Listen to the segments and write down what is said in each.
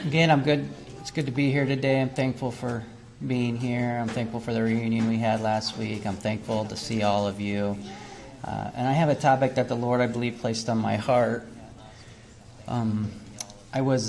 Again, I'm good. It's good to be here today. I'm thankful for being here. I'm thankful for the reunion we had last week. I'm thankful to see all of you. And I have a topic that the Lord, I believe, placed on my heart. I was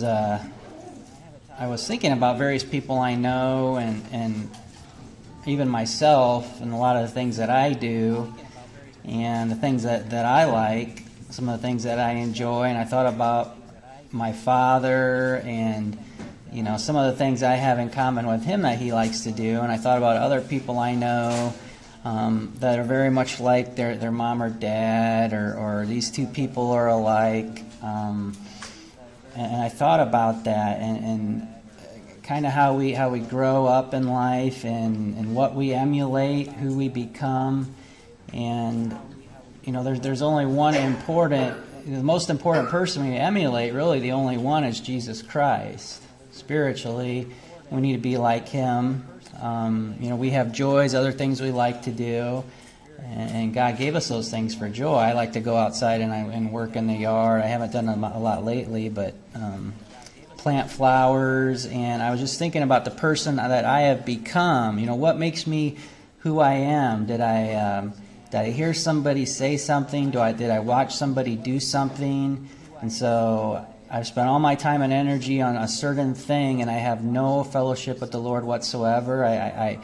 thinking about various people I know and even myself and a lot of the things that I do and the things that I like, some of the things that I enjoy. And I thought about my father and, you know, some of the things I have in common with him that he likes to do. And I thought about other people I know that are very much like their mom or dad, or these two people are alike. And I thought about that and kind of how we grow up in life and what we emulate, who we become. And, you know, there's only one the most important person we emulate, really the only one, is Jesus Christ. Spiritually, we need to be like him. You know, we have joys, other things we like to do, and God gave us those things for joy. I like to go outside and work in the yard. I haven't done a lot lately, but plant flowers. And I was just thinking about the person that I have become. You know, what makes me who I am? Did I hear somebody say something? Did I watch somebody do something? And so I've spent all my time and energy on a certain thing, and I have no fellowship with the Lord whatsoever. I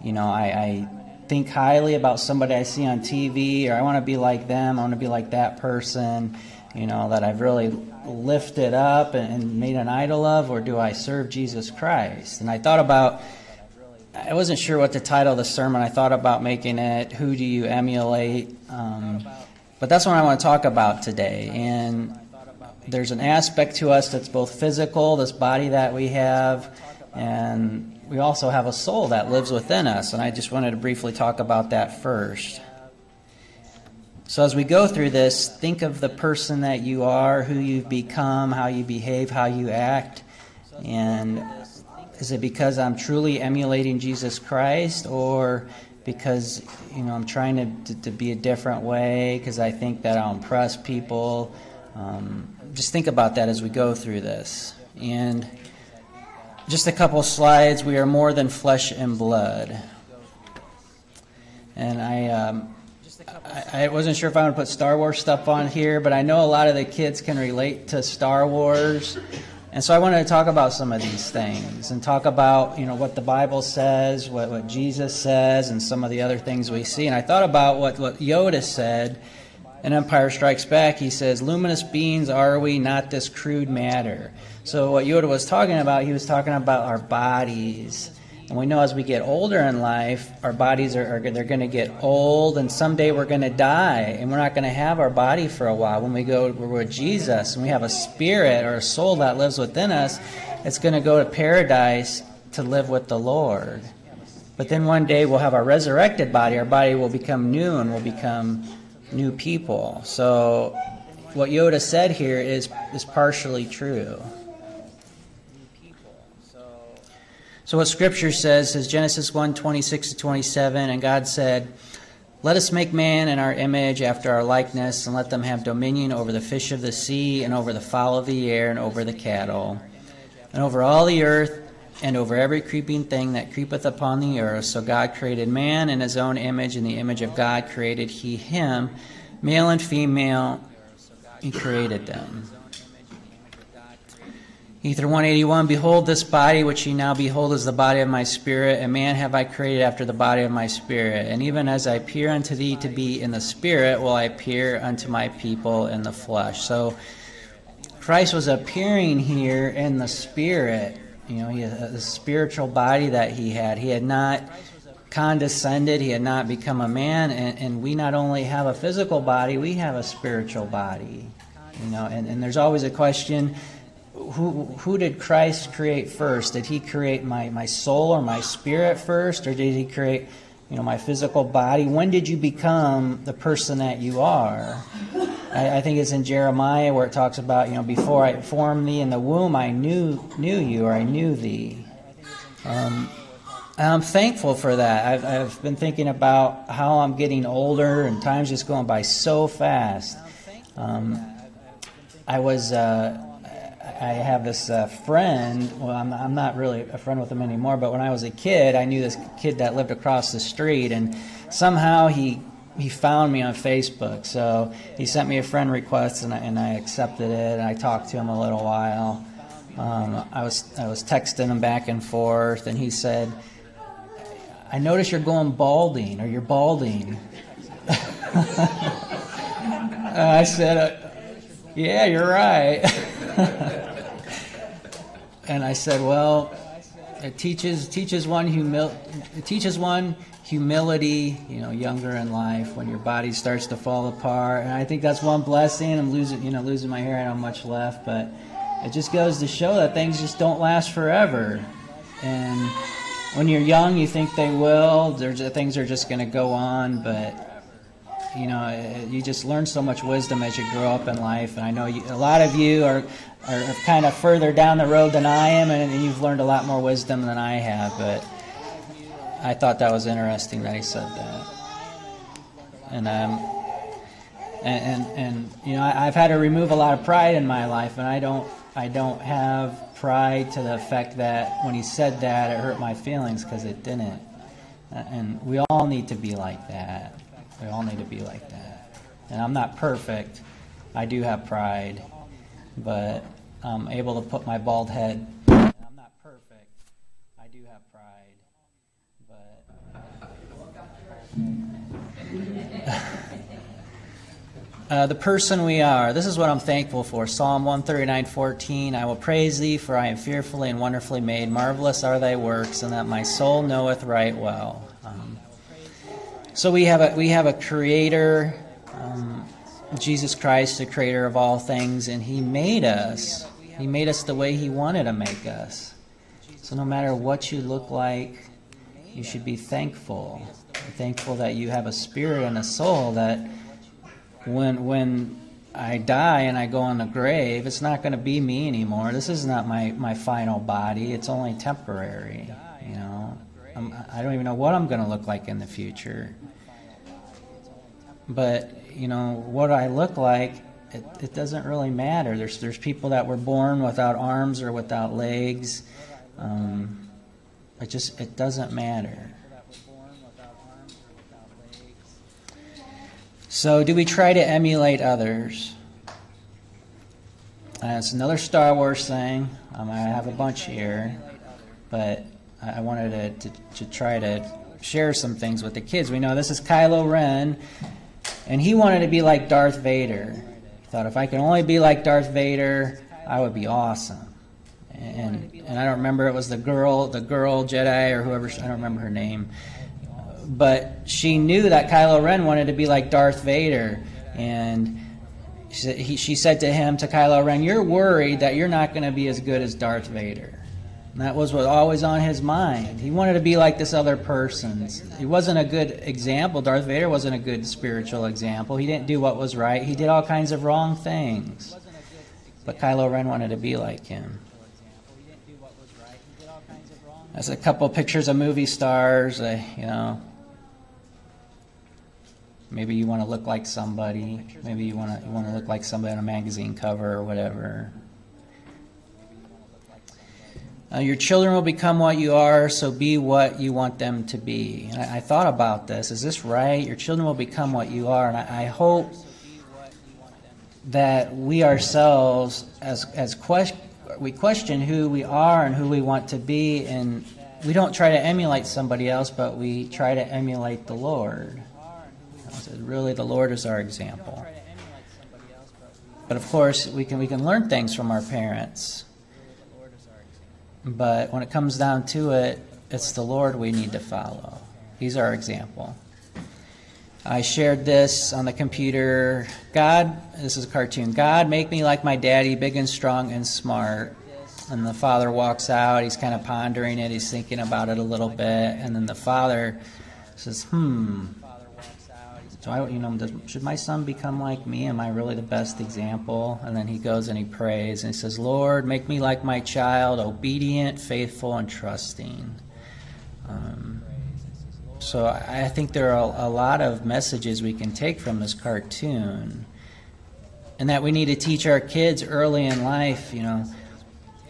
think highly about somebody I see on TV, or I want to be like them. I want to be like that person, you know, that I've really lifted up and made an idol of, or do I serve Jesus Christ? And I thought about, I wasn't sure what to title the sermon. I thought about making it, Who Do You Emulate? But that's what I want to talk about today. And there's an aspect to us that's both physical, this body that we have, and we also have a soul that lives within us. And I just wanted to briefly talk about that first. So as we go through this, think of the person that you are, who you've become, how you behave, how you act. And is it because I'm truly emulating Jesus Christ, or because, you know, I'm trying to be a different way because I think that I'll impress people? Just think about that as we go through this. And just a couple slides. We are more than flesh and blood. And I wasn't sure if I want to put Star Wars stuff on here, but I know a lot of the kids can relate to Star Wars. And so I wanted to talk about some of these things and talk about, you know, what the Bible says, what Jesus says, and some of the other things we see. And I thought about what Yoda said in Empire Strikes Back. He says, "Luminous beings are we, not this crude matter." So what Yoda was talking about, he was talking about our bodies. And we know as we get older in life, our bodies they're going to get old, and someday we're going to die, and we're not going to have our body for a while. When we're with Jesus and we have a spirit or a soul that lives within us, it's going to go to paradise to live with the Lord. But then one day we'll have our resurrected body. Our body will become new, and we'll become new people. So what Yoda said here is partially true. So what Scripture says is Genesis 1:26-27, and God said, "Let us make man in our image, after our likeness, and let them have dominion over the fish of the sea, and over the fowl of the air, and over the cattle, and over all the earth, and over every creeping thing that creepeth upon the earth." So God created man in his own image. In the image of God created he him. Male and female, he created them. Ether 181, "Behold, this body which ye now behold is the body of my spirit, and man have I created after the body of my spirit. And even as I appear unto thee to be in the spirit, will I appear unto my people in the flesh." So Christ was appearing here in the spirit. You know, he had a spiritual body that he had. He had not condescended. He had not become a man. And we not only have a physical body, we have a spiritual body. You know, and there's always a question, who did Christ create first? Did he create my soul or my spirit first, or did he create, you know, my physical body? When did you become the person that you are? I think it's in Jeremiah where it talks about, you know, before I formed thee in the womb, I knew you, or I knew thee. And I'm thankful for that. I've been thinking about how I'm getting older, and time's just going by so fast. I I have this friend. Well, I'm not really a friend with him anymore, but when I was a kid, I knew this kid that lived across the street, and somehow he found me on Facebook. So he sent me a friend request, and I accepted it, and I talked to him a little while. I was texting him back and forth, and he said, "I notice you're going balding, or you're balding." I said, "Yeah, you're right." And I said, "Well, it teaches one humility, younger in life, when your body starts to fall apart." And I think that's one blessing. I'm losing my hair. I don't have much left, but it just goes to show that things just don't last forever. And when you're young, you think they will. Things are just going to go on, but you just learn so much wisdom as you grow up in life. And I know a lot of you are kind of further down the road than I am, and you've learned a lot more wisdom than I have. But I thought that was interesting that he said that. And I've had to remove a lot of pride in my life, and I don't have pride to the effect that when he said that it hurt my feelings, because it didn't. And we all need to be like that. We all need to be like that. And I'm not perfect. I do have pride, but I'm able to put my bald head. I'm not perfect. I do have pride, but the person we are. This is what I'm thankful for. Psalm 139:14. I will praise thee, for I am fearfully and wonderfully made. Marvelous are thy works, and that my soul knoweth right well. So we have a Creator, Jesus Christ, the Creator of all things, and He made us. He made us the way He wanted to make us. So no matter what you look like, you should be thankful. Thankful that you have a spirit and a soul, that when I die and I go in the grave, it's not going to be me anymore. This is not my final body. It's only temporary. I don't even know what I'm going to look like in the future. But, what I look like, it doesn't really matter. There's people that were born without arms or without legs. It doesn't matter. So do we try to emulate others? It's another Star Wars thing. I have a bunch here, but I wanted to try to share some things with the kids. We know this is Kylo Ren, and he wanted to be like Darth Vader. He thought, if I could only be like Darth Vader, I would be awesome. And I don't remember, it was the girl Jedi or whoever, I don't remember her name. But she knew that Kylo Ren wanted to be like Darth Vader, and she said to Kylo Ren, "You're worried that you're not going to be as good as Darth Vader." And that was what always on his mind. He wanted to be like this other person. He wasn't a good example. Darth Vader wasn't a good spiritual example. He didn't do what was right. He did all kinds of wrong things. But Kylo Ren wanted to be like him. There's a couple pictures of movie stars, maybe you want to look like somebody. Maybe you want to look like somebody on a magazine cover or whatever. Your children will become what you are, so be what you want them to be. And I thought about this. Is this right? Your children will become what you are. And I hope that we ourselves, we question who we are and who we want to be, and we don't try to emulate somebody else, but we try to emulate the Lord. So really, the Lord is our example. But of course, we can learn things from our parents. But when it comes down to it, it's the Lord we need to follow. He's our example. I shared this on the computer. This is a cartoon. God, make me like my daddy, big and strong and smart. And the father walks out. He's kind of pondering it. He's thinking about it a little bit. And then the father says, should my son become like me? Am I really the best example? And then he goes and he prays and he says, Lord, make me like my child, obedient, faithful, and trusting. So I think there are a lot of messages we can take from this cartoon, and that we need to teach our kids early in life,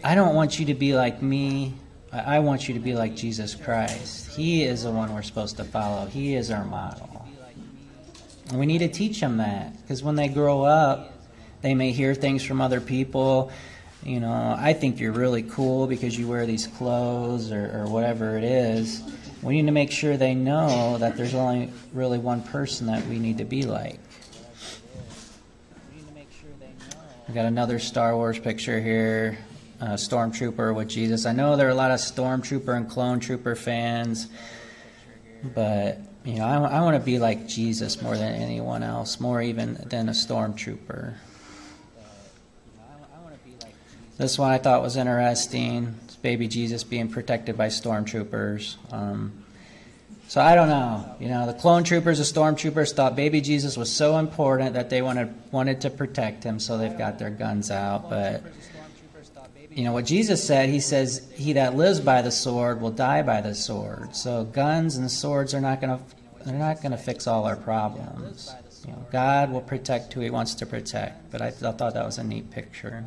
I don't want you to be like me. I want you to be like Jesus Christ. He is the one we're supposed to follow. He is our model. And we need to teach them that, because when they grow up, they may hear things from other people. You know, I think you're really cool because you wear these clothes or whatever it is. We need to make sure they know that there's only really one person that we need to be like. We got another Star Wars picture here, Stormtrooper with Jesus. I know there are a lot of Stormtrooper and Clone Trooper fans, but you know, I want to be like Jesus more than anyone else, more even than a Stormtrooper. This one I thought was interesting. It's baby Jesus being protected by stormtroopers. So I don't know. You know, the clone troopers, the stormtroopers thought baby Jesus was so important that they wanted to protect him, so they've got their guns out. But you know what Jesus said? He says, "He that lives by the sword will die by the sword." So guns and swords are not going to fix all our problems. You know, God will protect who He wants to protect. But I thought that was a neat picture.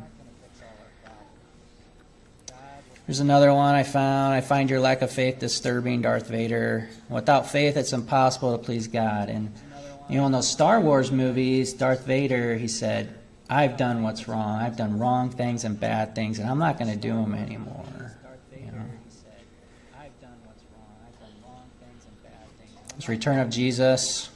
Here's another one I found. I find your lack of faith disturbing, Darth Vader. Without faith, it's impossible to please God. And, you know, in those Star Wars movies, Darth Vader, he said, I've done what's wrong. I've done wrong things and bad things, and I'm not going to do them anymore. You know? This Return of Jesus.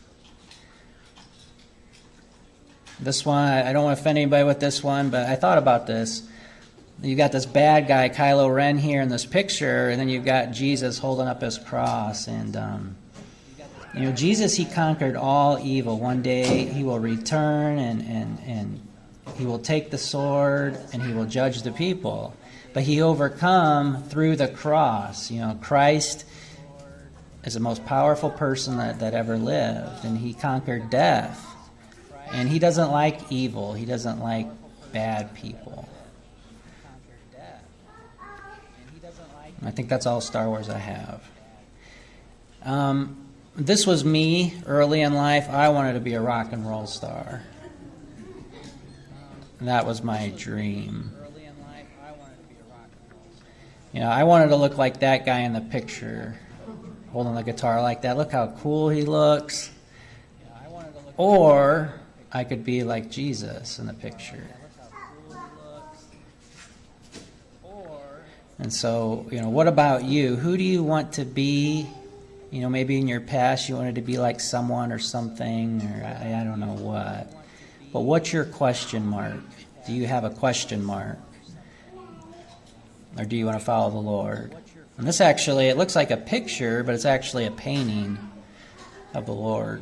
This one, I don't want to offend anybody with this one, but I thought about this. You got this bad guy, Kylo Ren, here in this picture, and then you've got Jesus holding up his cross. And, you know, Jesus, he conquered all evil. One day he will return and he will take the sword and he will judge the people. But he overcome through the cross. You know, Christ is the most powerful person that ever lived, and he conquered death. And he doesn't like evil. He doesn't like bad people. I think that's all Star Wars I have. This was me early in life. I wanted to be a rock and roll star. That was my dream. You know, I wanted to look like that guy in the picture, holding the guitar like that. Look how cool he looks. Or I could be like Jesus in the picture. And so, you know, what about you? Who do you want to be? You know, maybe in your past you wanted to be like someone or something, or I don't know what. But what's your question mark? Do you have a question mark? Or do you want to follow the Lord? And this actually, it looks like a picture, but it's actually a painting of the Lord.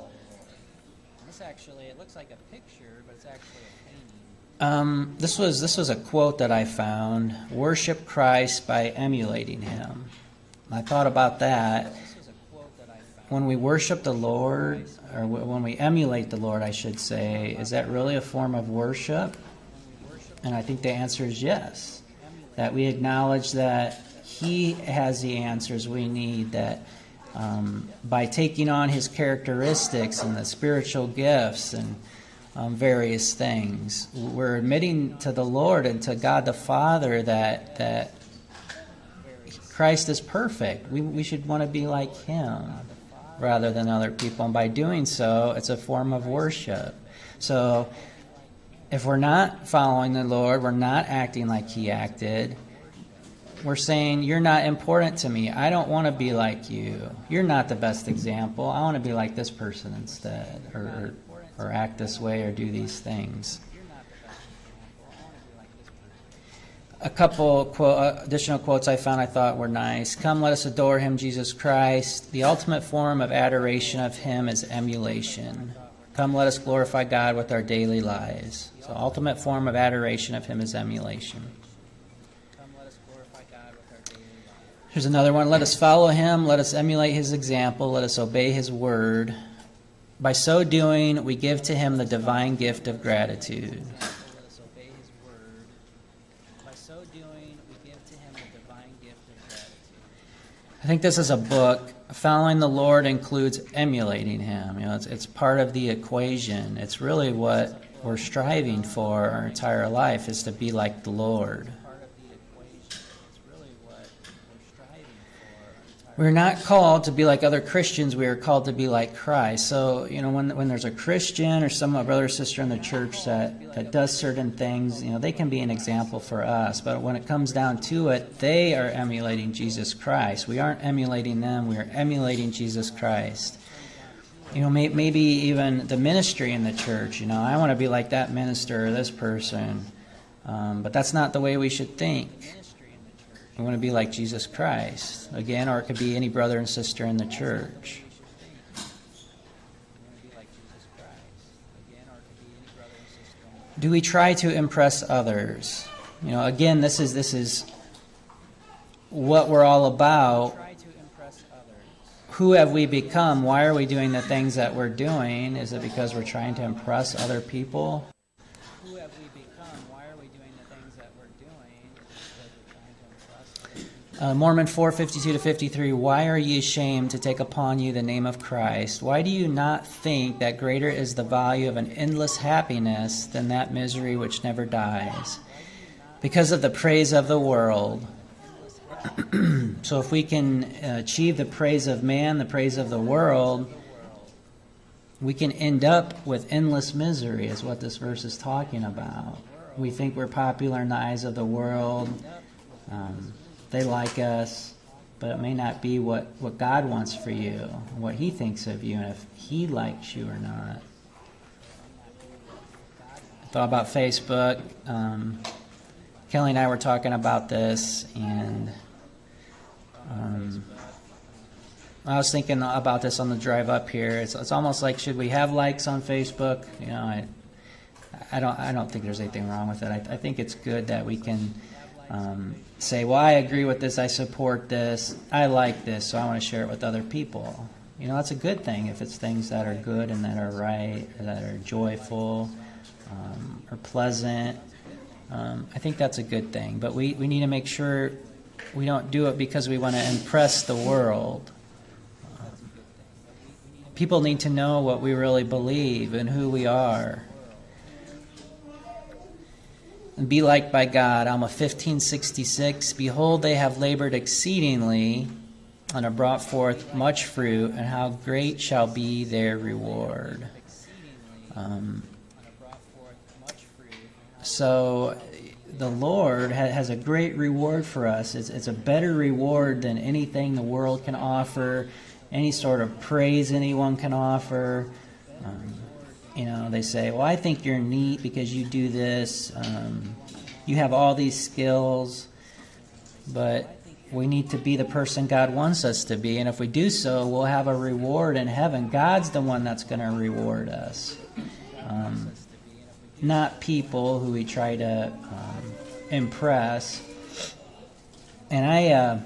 This was a quote that I found. Worship Christ by emulating Him. I thought about that. When we worship the Lord, or when we emulate the Lord, I should say, is that really a form of worship? And I think the answer is yes. That we acknowledge that He has the answers we need, that by taking on His characteristics and the spiritual gifts and various things, we're admitting to the Lord and to God the Father that Christ is perfect. We should want to be like Him rather than other people. And by doing so, it's a form of worship. So if we're not following the Lord, we're not acting like He acted, we're saying, you're not important to me. I don't want to be like you. You're not the best example. I want to be like this person instead, or act this way or do these things. A couple additional quotes I found I thought were nice. Come, let us adore Him, Jesus Christ. The ultimate form of adoration of Him is emulation. Come, let us glorify God with our daily lives. So ultimate form of adoration of Him is emulation. Here's another one. Let us follow Him. Let us emulate His example. Let us obey His word. By so doing, we give to Him the divine gift of gratitude. I think this is a book. Following the Lord includes emulating Him. You know, it's part of the equation. It's really what we're striving for our entire life, is to be like the Lord. We're not called to be like other Christians. We are called to be like Christ. So, when there's a Christian or some brother or sister in the church that does certain things, they can be an example for us. But when it comes down to it, they are emulating Jesus Christ. We aren't emulating them. We are emulating Jesus Christ. Maybe even the ministry in the church. I want to be like that minister or this person. But that's not the way we should think. We want to be like Jesus Christ, again, or it could be any brother and sister in the church. Do we try to impress others? Again, this is what we're all about. Who have we become? Why are we doing the things that we're doing? Is it because we're trying to impress other people? Mormon 4:52-53. Why are ye ashamed to take upon you the name of Christ? Why do you not think that greater is the value of an endless happiness than that misery which never dies? Because of the praise of the world. So if we can achieve the praise of man, the praise of the world, we can end up with endless misery, is what this verse is talking about. We think we're popular in the eyes of the world. They like us, but it may not be what God wants for you, what He thinks of you, and if He likes you or not. I thought about Facebook. Kelly and I were talking about this, and I was thinking about this on the drive up here. It's almost like, should we have likes on Facebook? I don't think there's anything wrong with it. I think it's good that we can say, well, I agree with this, I support this, I like this, so I want to share it with other people. That's a good thing if it's things that are good and that are right, or that are joyful, or pleasant. I think that's a good thing. But we need to make sure we don't do it because we want to impress the world. People need to know what we really believe and who we are. And be liked by God. Alma 15:66. Behold, they have labored exceedingly and have brought forth much fruit, and how great shall be their reward. So the Lord has a great reward for us. It's a better reward than anything the world can offer, any sort of praise anyone can offer. They say, well, I think you're neat because you do this. You have all these skills. But we need to be the person God wants us to be. And if we do so, we'll have a reward in heaven. God's the one that's going to reward us. Not people who we try to impress. And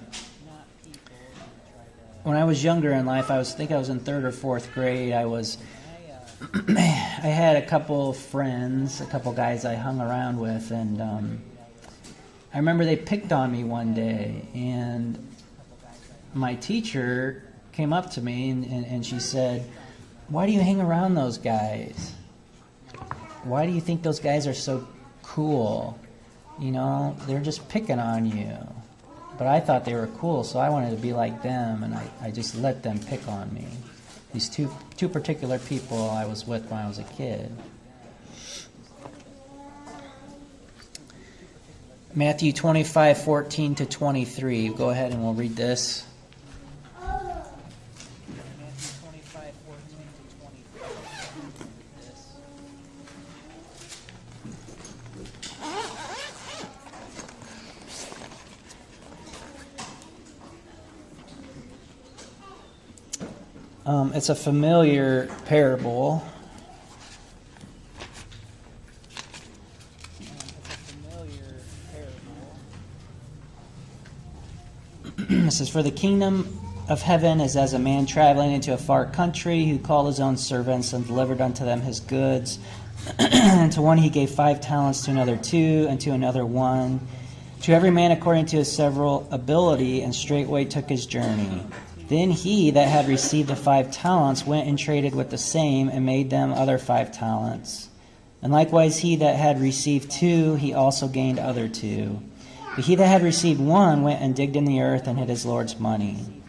when I was younger in life, I think I was in 3rd or 4th grade, I had a couple friends, a couple guys I hung around with, and I remember they picked on me one day, and my teacher came up to me and she said, why do you hang around those guys? Why do you think those guys are so cool? They're just picking on you. But I thought they were cool, so I wanted to be like them, and I just let them pick on me. These two particular people I was with when I was a kid. Matthew 25:14-23. Go ahead and we'll read this. It's a familiar parable. It says, for the kingdom of heaven is as a man traveling into a far country, who called his own servants and delivered unto them his goods. And to one he gave 5 talents, to another 2, and to another 1. To every man according to his several ability, and straightway took his journey. Then he that had received the 5 talents went and traded with the same, and made them other 5 talents. And likewise he that had received 2, he also gained other 2. But he that had received 1 went and digged in the earth and hid his Lord's money.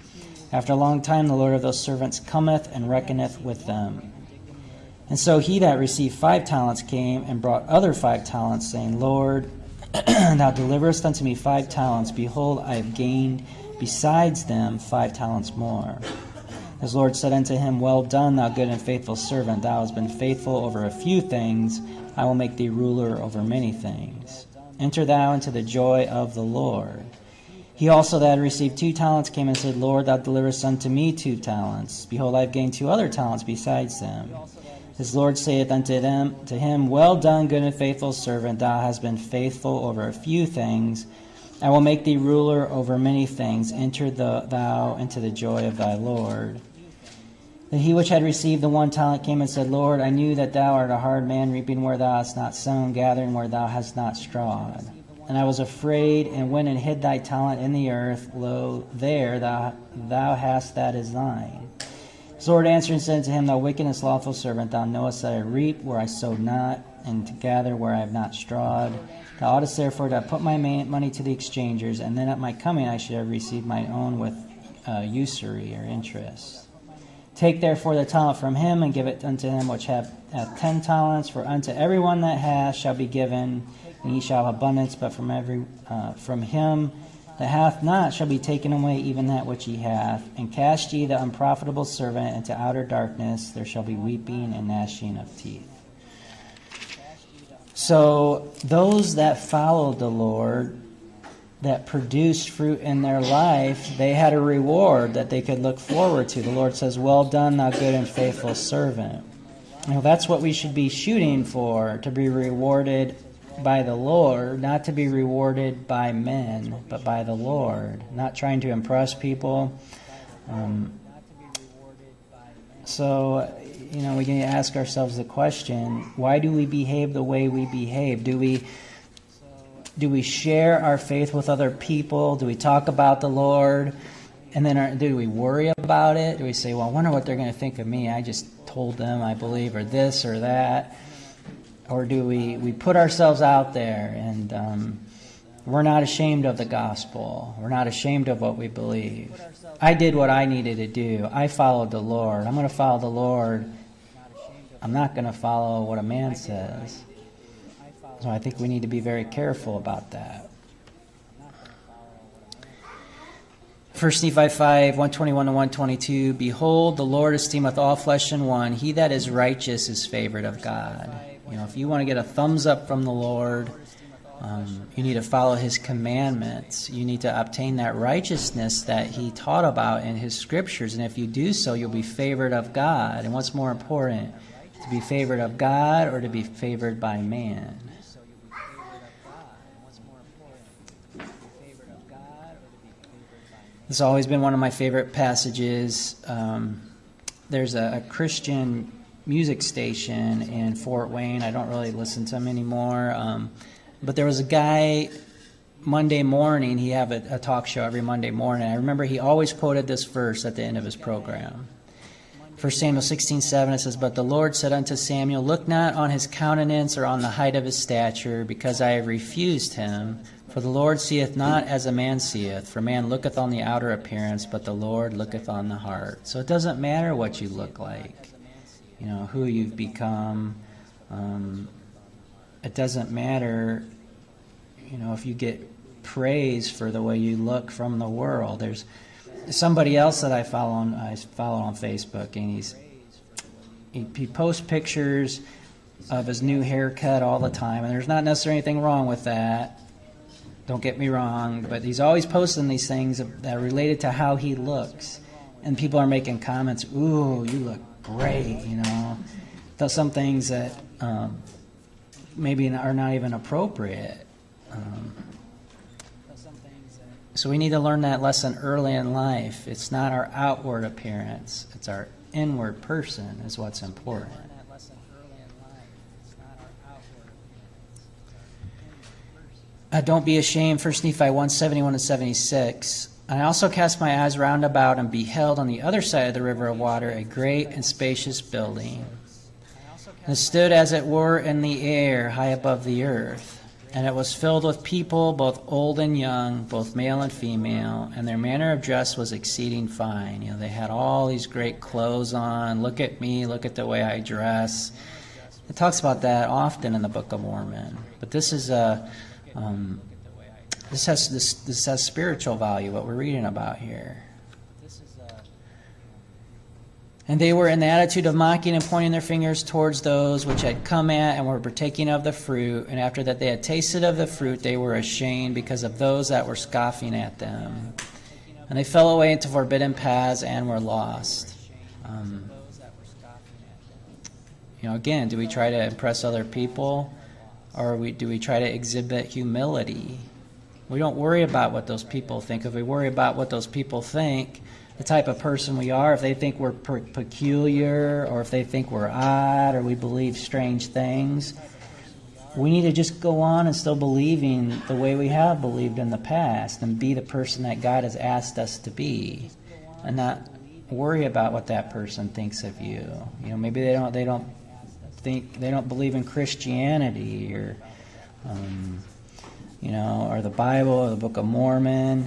After a long time, the Lord of those servants cometh and reckoneth with them. And so he that received 5 talents came and brought other 5 talents, saying, Lord, thou deliverest unto me 5 talents. Behold, I have gained besides them 5 talents more. His Lord said unto him, Well done, thou good and faithful servant. Thou hast been faithful over a few things. I will make thee ruler over many things. Enter thou into the joy of the Lord. He also that had received 2 talents came and said, Lord, thou deliverest unto me 2 talents. Behold, I have gained 2 other talents besides them. His Lord saith unto him, Well done, good and faithful servant. Thou hast been faithful over a few things. I will make thee ruler over many things. Enter thou into the joy of thy Lord. Then he which had received the 1 talent came and said, Lord, I knew that thou art a hard man, reaping where thou hast not sown, gathering where thou hast not strawed. And I was afraid, and went and hid thy talent in the earth. Lo, there thou hast that is thine. His Lord answered and said unto him, Thou wicked and slothful servant, thou knowest that I reap where I sowed not, and to gather where I have not strawed. Thou oughtest therefore to have put my money to the exchangers, and then at my coming I should have received mine own with usury or interest. Take therefore the talent from him, and give it unto him which hath 10 talents. For unto every one that hath shall be given, and he shall have abundance, but from him that hath not shall be taken away even that which he hath. And cast ye the unprofitable servant into outer darkness. There shall be weeping and gnashing of teeth. So those that followed the Lord, that produced fruit in their life, they had a reward that they could look forward to. The Lord says, Well done, thou good and faithful servant. That's what we should be shooting for, to be rewarded by the Lord, not to be rewarded by men, but by the Lord, not trying to impress people. So, we can ask ourselves the question, why do we behave the way we behave? Do we share our faith with other people? Do we talk about the Lord? And then do we worry about it? Do we say, well, I wonder what they're going to think of me. I just told them I believe, or this or that. Or do we put ourselves out there and we're not ashamed of the gospel. We're not ashamed of what we believe. I did what I needed to do. I followed the Lord. I'm going to follow the Lord. I'm not going to follow what a man says. So I think we need to be very careful about that. 1 Nephi 5, 121 to 122, Behold, the Lord esteemeth all flesh in one. He that is righteous is favored of God. If you want to get a thumbs up from the Lord, you need to follow His commandments. You need to obtain that righteousness that He taught about in His scriptures. And if you do so, you'll be favored of God. And what's more important, to be favored of God or to be favored by man? This has always been one of my favorite passages. There's a Christian music station in Fort Wayne. I don't really listen to them anymore. But there was a guy, Monday morning, he had a talk show every Monday morning. I remember he always quoted this verse at the end of his program. 1 Samuel 16:7, it says, But the Lord said unto Samuel, Look not on his countenance or on the height of his stature, because I have refused him. For the Lord seeth not as a man seeth. For man looketh on the outer appearance, but the Lord looketh on the heart. So it doesn't matter what you look like, who you've become. It doesn't matter, if you get praise for the way you look from the world. There's somebody else that I follow on Facebook, and he posts pictures of his new haircut all the time, and there's not necessarily anything wrong with that. Don't get me wrong, but he's always posting these things that are related to how he looks. And people are making comments, ooh, you look great, Some things that maybe are not even appropriate. So we need to learn that lesson early in life. It's not our outward appearance, it's our inward person is what's important. Don't be ashamed, 1 Nephi 1:71 and 76. I also cast my eyes round about and beheld on the other side of the river of water a great and spacious building. And it stood as it were in the air, high above the earth. And it was filled with people, both old and young, both male and female, and their manner of dress was exceeding fine. They had all these great clothes on. Look at me, look at the way I dress. It talks about that often in the Book of Mormon. But this is this has spiritual value, what we're reading about here. And they were in the attitude of mocking and pointing their fingers towards those which had come at and were partaking of the fruit. And after that they had tasted of the fruit, they were ashamed because of those that were scoffing at them. And they fell away into forbidden paths and were lost. Again, do we try to impress other people, or do we try to exhibit humility? We don't worry about what those people think. If we worry about what those people think, the type of person we are, if they think we're peculiar, or if they think we're odd, or we believe strange things, we need to just go on and still believing the way we have believed in the past, and be the person that God has asked us to be, and not worry about what that person thinks of you. Maybe they don't believe in Christianity, or or the Bible, or the Book of Mormon.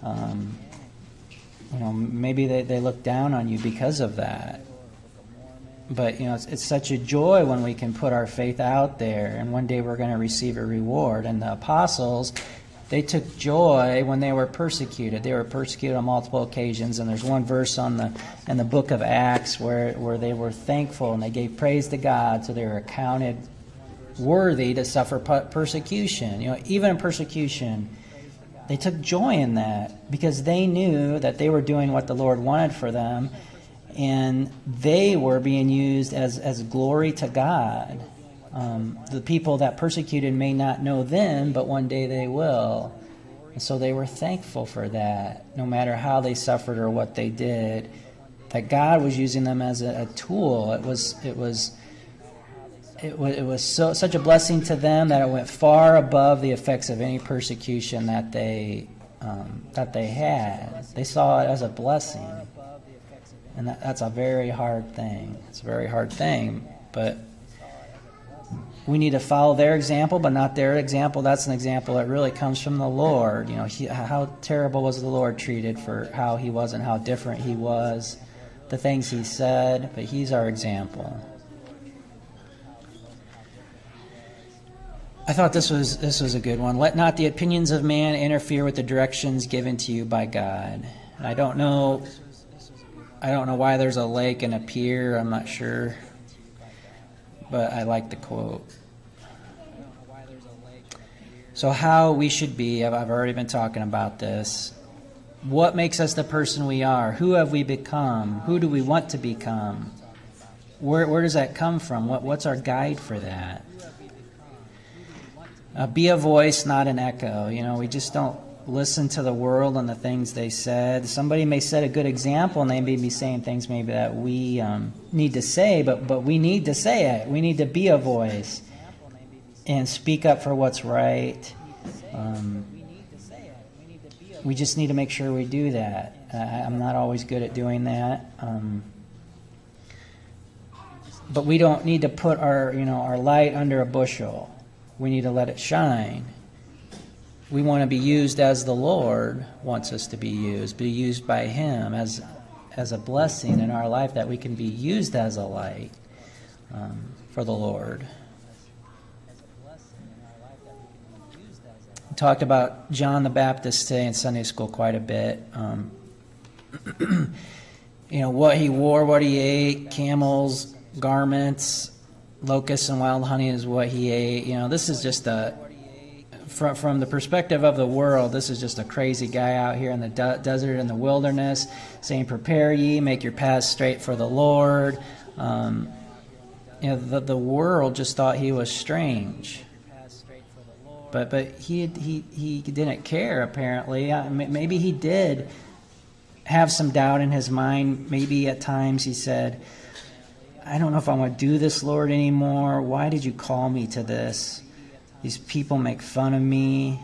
Maybe they look down on you because of that. But, it's such a joy when we can put our faith out there, and one day we're going to receive a reward. And the apostles, they took joy when they were persecuted. They were persecuted on multiple occasions, and there's one verse in the book of Acts where they were thankful and they gave praise to God, so they were accounted worthy to suffer persecution. Even in persecution, they took joy in that because they knew that they were doing what the Lord wanted for them, and they were being used as glory to God. The people that persecuted may not know then, but one day they will. And so they were thankful for that, no matter how they suffered or what they did, that God was using them as a tool. It was such a blessing to them that it went far above the effects of any persecution that they had. They saw it as a blessing, and that's a very hard thing. It's a very hard thing, but we need to follow their example, but not their example. That's an example that really comes from the Lord. How terrible was the Lord treated for how he was and how different he was, the things he said, but he's our example. I thought this was a good one. Let not the opinions of man interfere with the directions given to you by God. And I don't know why there's a lake and a pier. I'm not sure, but I like the quote. So how we should be, I've already been talking about this. What makes us the person we are? Who have we become? Who do we want to become? Where does that come from? What's our guide for that? Be a voice, not an echo. We just don't listen to the world and the things they said. Somebody may set a good example, and they may be saying things maybe that we need to say, but we need to say it. We need to be a voice and speak up for what's right. We just need to make sure we do that. I'm not always good at doing that. But we don't need to put our light under a bushel. We need to let it shine. We want to be used as the Lord wants us to be used by Him as a blessing in our life, that we can be used as a light for the Lord. We talked about John the Baptist today in Sunday school quite a bit. What he wore, what he ate, camels, garments, locusts and wild honey is what he ate. This is just from the perspective of the world, this is just a crazy guy out here in the desert, in the wilderness, saying, "Prepare ye, make your paths straight for the Lord." The world just thought he was strange, but he didn't care. Apparently, maybe he did have some doubt in his mind. Maybe at times he said, "I don't know if I want to do this, Lord, anymore. Why did you call me to this? These people make fun of me.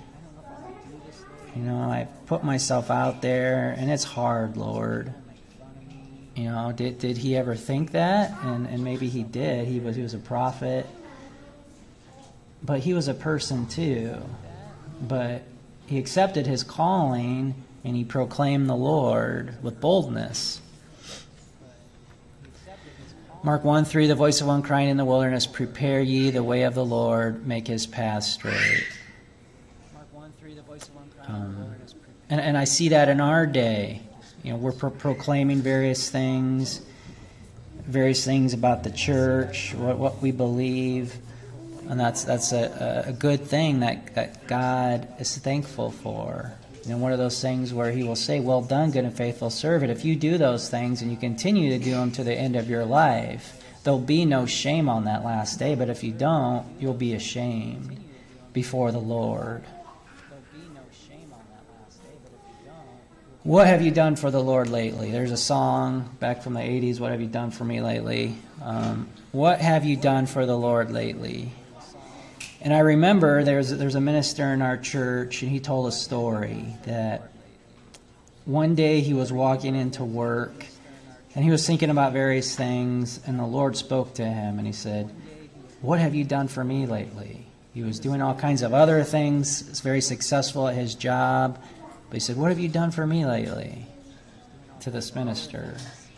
I put myself out there, and it's hard, Lord." Did he ever think that? And maybe he did. He was a prophet. but he was a person too. But he accepted his calling and he proclaimed the Lord with boldness. Mark 1:3, the voice of one crying in the wilderness, prepare ye the way of the Lord, make his path straight. And I see that in our day. We're proclaiming various things about the church, what we believe. And that's a good thing that God is thankful for. One of those things where he will say, well done, good and faithful servant. If you do those things and you continue to do them to the end of your life, there'll be no shame on that last day. But if you don't, you'll be ashamed before the Lord. What have you done for the Lord lately? There's a song back from the 80s, what have you done for me lately? What have you done for the Lord lately? And I remember there's a minister in our church, and he told a story that one day he was walking into work, and he was thinking about various things, and the Lord spoke to him, and he said, what have you done for me lately? He was doing all kinds of other things. He's very successful at his job. But he said, what have you done for me lately? To this minister.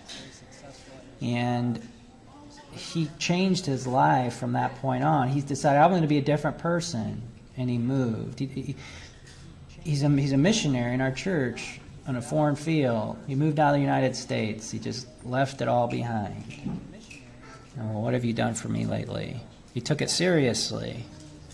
And he changed his life from that point on. He decided, I'm going to be a different person. And he moved. He's a missionary in our church on a foreign field. He moved out of the United States. He just left it all behind. Oh, what have you done for me lately? He took it seriously.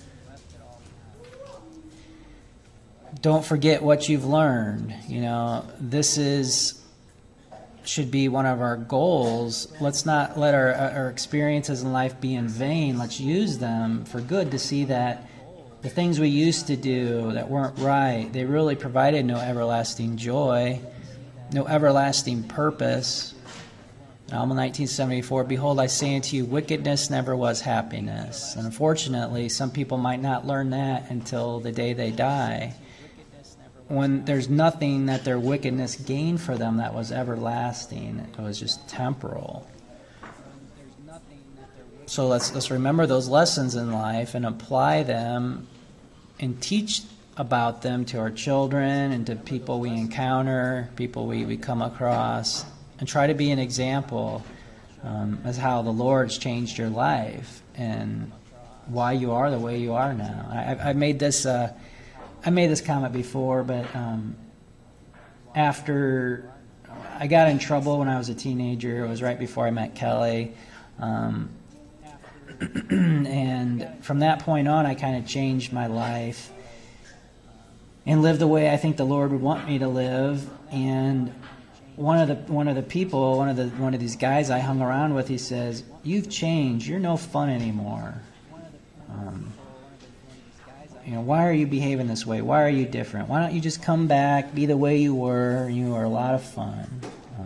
Don't forget what you've learned. This should be one of our goals. Let's not let our experiences in life be in vain. Let's use them for good to see that the things we used to do that weren't right, they really provided no everlasting joy, no everlasting purpose. Psalm 1974, behold, I say unto you, wickedness never was happiness. And unfortunately, some people might not learn that until the day they die, when there's nothing that their wickedness gained for them that was everlasting. It was just temporal. So let's remember those lessons in life and apply them and teach about them to our children and to people we encounter, people we come across, and try to be an example as how the Lord's changed your life and why you are the way you are now. I made this comment before, but after I got in trouble when I was a teenager, it was right before I met Kelly, and from that point on, I kind of changed my life and lived the way I think the Lord would want me to live. And one of these guys I hung around with, he says, "You've changed. You're no fun anymore. Why are you behaving this way? Why are you different? Why don't you just come back, be the way you were? You were a lot of fun."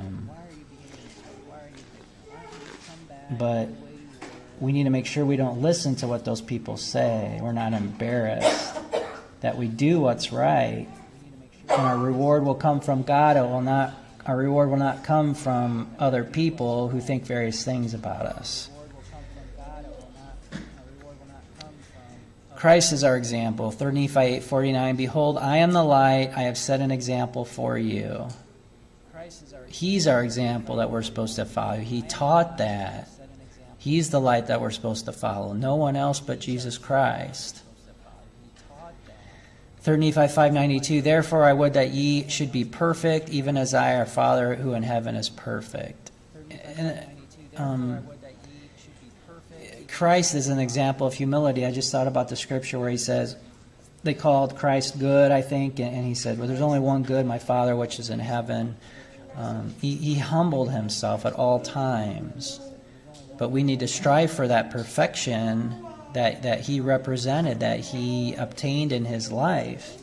But we need to make sure we don't listen to what those people say. We're not embarrassed, that we do what's right, and our reward will come from God. Our reward will not come from other people who think various things about us. Christ is our example. 3 Nephi 8:49, behold, I am the light, I have set an example for you. He's our example that we're supposed to follow. He taught that. He's the light that we're supposed to follow. No one else but Jesus Christ. 3 Nephi 5:92, therefore I would that ye should be perfect, even as I, our Father, who in heaven is perfect. Christ is an example of humility. I just thought about the scripture where he says, they called Christ good, I think, and he said, well, there's only one good, my Father which is in heaven. He humbled himself at all times. But we need to strive for that perfection that he represented, that he obtained in his life.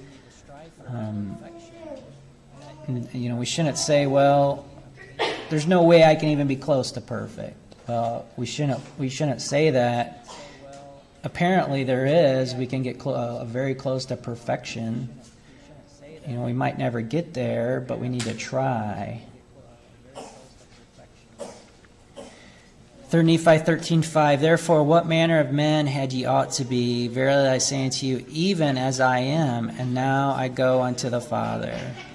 We shouldn't say, well, there's no way I can even be close to perfect. Well, we shouldn't say that. Apparently there is. We can get very close to perfection. We might never get there, but we need to try. 3 Nephi 13:5. Therefore, what manner of men had ye ought to be? Verily I say unto you, even as I am, and now I go unto the Father.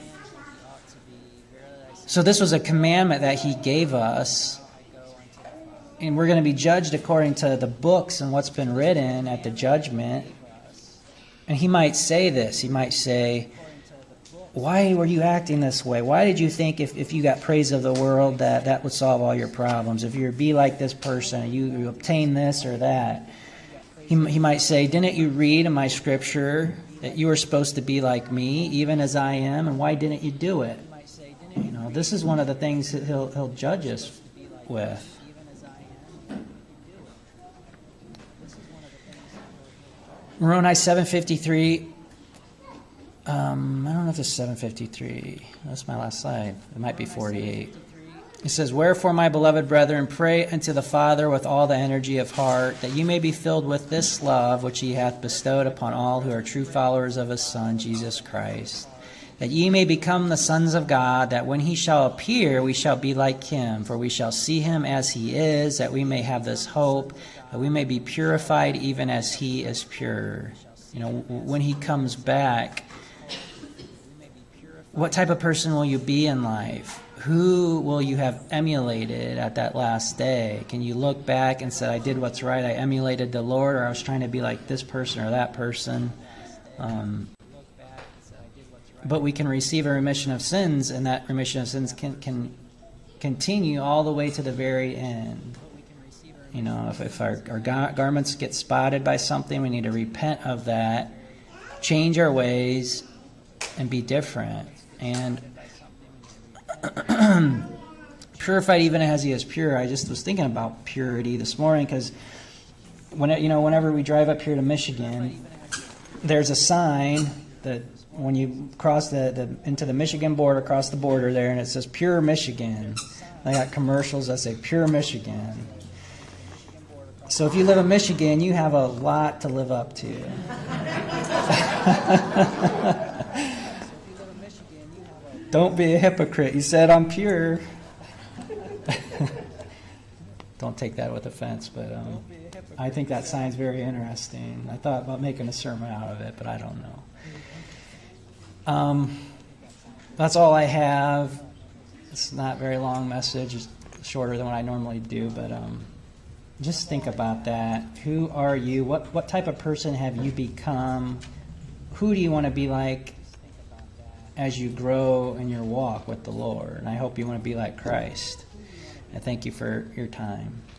So this was a commandment that he gave us, and we're going to be judged according to the books and what's been written at the judgment. And he might say this. He might say, why were you acting this way? Why did you think if you got praise of the world that would solve all your problems? If you be like this person, you obtain this or that. He might say, didn't you read in my scripture that you were supposed to be like me, even as I am, and why didn't you do it? You know, this is one of the things that he'll judge us with. Moroni 7:53. I don't know if it's 7:53. That's my last slide. It might be 48. It says, wherefore, my beloved brethren, pray unto the Father with all the energy of heart, that you may be filled with this love which he hath bestowed upon all who are true followers of his Son, Jesus Christ. That ye may become the sons of God, that when he shall appear, we shall be like him. For we shall see him as he is, that we may have this hope, that we may be purified even as he is pure. You know, when he comes back, what type of person will you be in life? Who will you have emulated at that last day? Can you look back and say, I did what's right, I emulated the Lord, or I was trying to be like this person or that person? But we can receive a remission of sins, and that remission of sins can continue all the way to the very end. You know, if our garments get spotted by something, we need to repent of that, change our ways, and be different. And purified even as he is pure. I just was thinking about purity this morning because whenever we drive up here to Michigan, there's a sign that when you cross into the Michigan border, across the border there, and it says Pure Michigan. They got commercials that say Pure Michigan. So if you live in Michigan, you have a lot to live up to. Don't be a hypocrite. You said I'm pure. Don't take that with offense, but I think that sign's very interesting. I thought about making a sermon out of it, but I don't know. That's all I have. It's not a very long message. It's shorter than what I normally do, but just think about that. Who are you? What type of person have you become? Who do you want to be like as you grow in your walk with the Lord? And I hope you want to be like Christ. I thank you for your time.